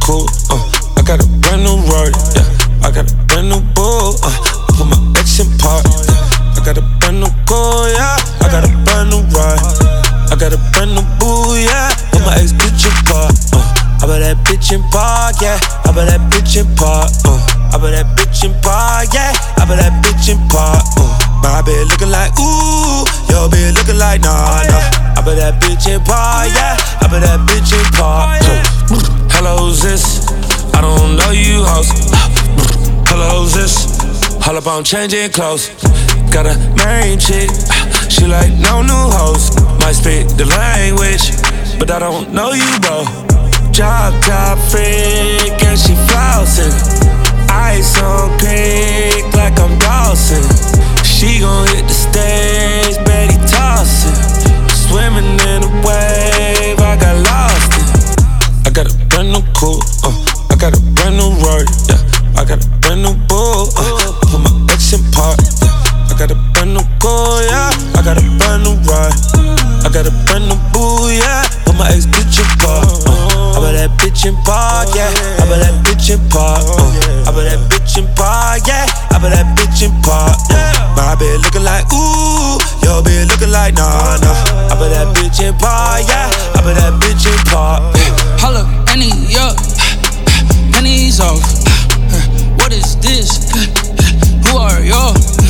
coupe, I got a brand new Rari, yeah. I got a brand new bull, put my ex in park, yeah. I got a brand new goal, yeah. I got a brand new ride, I got a brand new boo, yeah. Put my ex bitch in park, I bet that bitch in park, yeah. I bet that bitch in park, I bet that bitch in park, yeah. I bet that bitch in park, my bitch looking like ooh, your bitch looking like nah, nah. I bet that bitch in park, yeah. I bet that bitch in park. Hello, who's this? I don't know you, hoes. Hello, who's this? Hold up, I'm changing clothes. Got a main chick, she like no new hoes. Might speak the language, but I don't know you, bro. Drop top freak and she flossing. Ice on creek like I'm Dawson. She gon' hit the stage, Betty tossing. Swimming in a wave, I got lost it. I got a brand new coupe, I got a brand new Rari, yeah. I got a brand new bull, put my ex in park, yeah. I got a brand new goal, yeah. I got a brand new ride, I got a brand new boo, yeah. Put my ex bitch in park, I bet that bitch in park, yeah. I bet that bitch in park, I bet that bitch in park, yeah. I bet that bitch in park, my bitch looking like ooh, your bitch looking like nah, nah. I bet that bitch in park, yeah. I bet that bitch in park. Holla, Annie, up, pennies off. What is this? Who are y'all?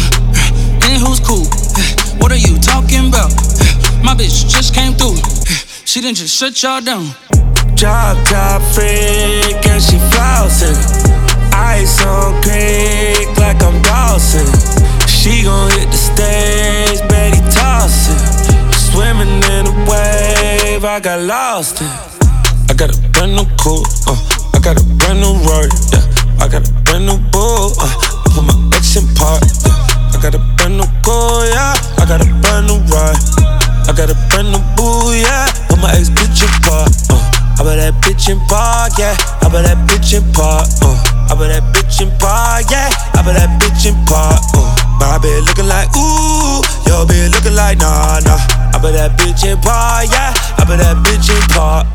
And who's cool? What are you talking about? My bitch just came through. She didn't just shut y'all down. Drop top freak and she flossing. Ice on creek like I'm Dawson. She gon' hit the stage, Betty tossing. Swimming in a wave, I got lost in. I got a brand new coupe, I got a brand new Rari, yeah. I got a brand new bull, put my ex in park, yeah. I got a brand new goal, yeah. I got a brand new ride, I got a brand new boo, yeah. Put my ex bitch in park, I bet that bitch in park, yeah. I bet that bitch in park, I bet that bitch in park, yeah. I bet that bitch in park, my bitch looking like ooh, your bitch looking like nah, nah. I bet that bitch in park, yeah. I bet that bitch in park.